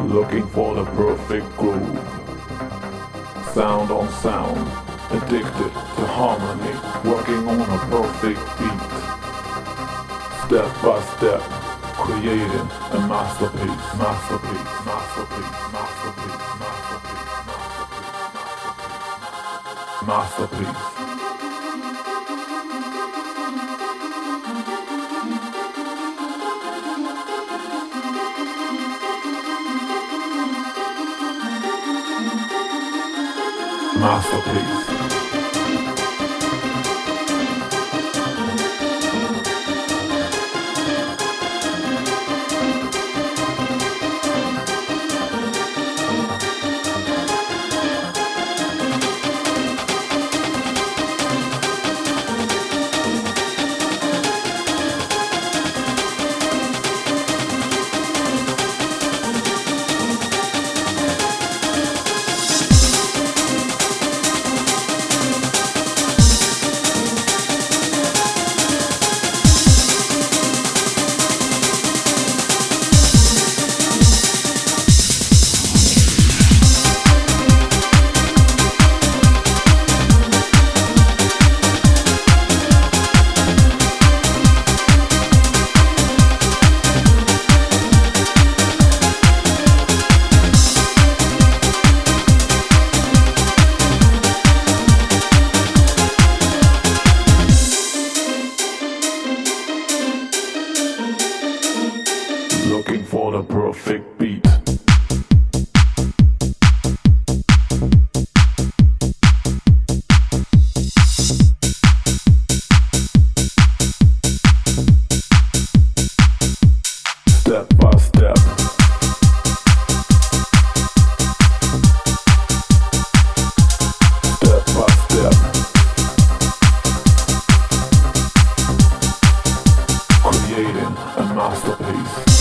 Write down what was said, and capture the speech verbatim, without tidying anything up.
looking for the perfect groove. Sound on sound, addicted to harmony, working on a perfect beat. Step by step, creating a masterpiece, masterpiece, masterpiece, masterpiece, masterpiece, masterpiece, masterpiece. Masterpiece. Looking for the perfect beat. Step by step. Step by step. Creating a masterpiece.